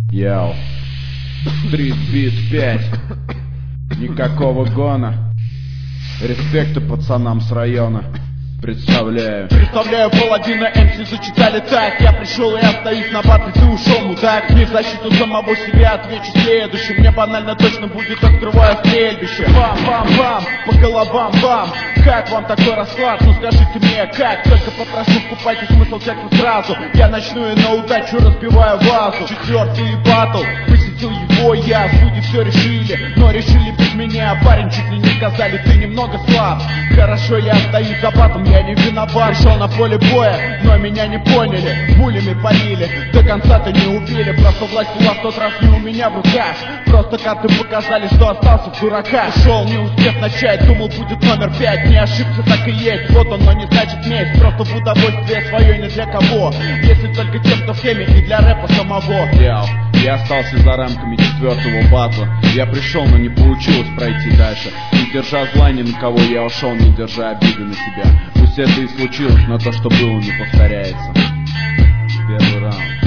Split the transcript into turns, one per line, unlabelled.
Яу. Стрит бит 5. Никакого гона. Респекта пацанам с района. Представляю
паладина МС зачитали так. Я пришел и остаюсь на баты, ты ушел, мудак. Не в защиту самого себя отвечу следующим. Мне банально точно будет открывая стрельбище. Бам-бам-бам, по головам бам. Как вам такой расклад? Ну скажите мне как. Только попрошу, вкупайте смысл текста сразу. Я начну и на удачу разбиваю вазу. Четвертый батл, посетил его я. Судьи все решили, но решили без меня. Парень чуть ли не сказали, ты немного слаб. Хорошо, я остаюсь за батом, я не виноват. Шел на поле боя, но меня не поняли. Пулями полили, до конца-то не убили. Просто власть была в тот раз не у меня в руках. Просто карты показали, что остался в дураках. Ушел, не успев начать, думал будет номер 5. Не ошибся, так и есть, вот он, но не значит месть. Просто в удовольствие свое не для кого. Если только тем, кто в теме, и для рэпа самого.
Я остался за рамками четвертого батла. Я пришел, но не получилось пройти дальше. Не держа зла ни на кого, я ушел, не держа обиды на себя. Пусть это и случилось, но то, что было, не повторяется. Первый раунд.